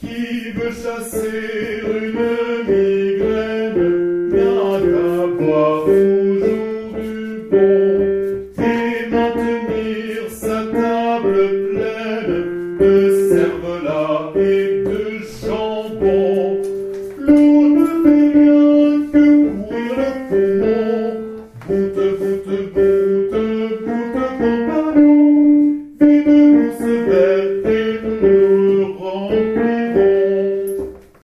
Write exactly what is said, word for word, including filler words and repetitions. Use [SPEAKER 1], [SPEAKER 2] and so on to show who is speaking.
[SPEAKER 1] Qui veut chasser une migraine n'a qu'à boire toujours du bon